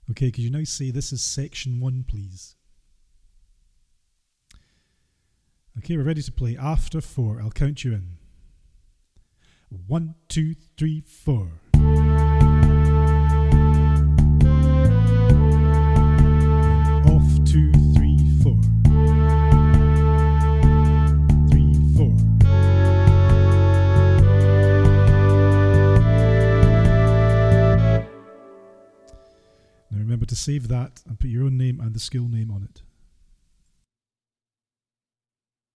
Okay, could you now say this is section 1, please? Okay, we're ready to play. After 4, I'll count you in. 1, 2, 3, 4. Off 2, 3, 4. 3, 4. Now remember to save that and put your own name and the school name on it.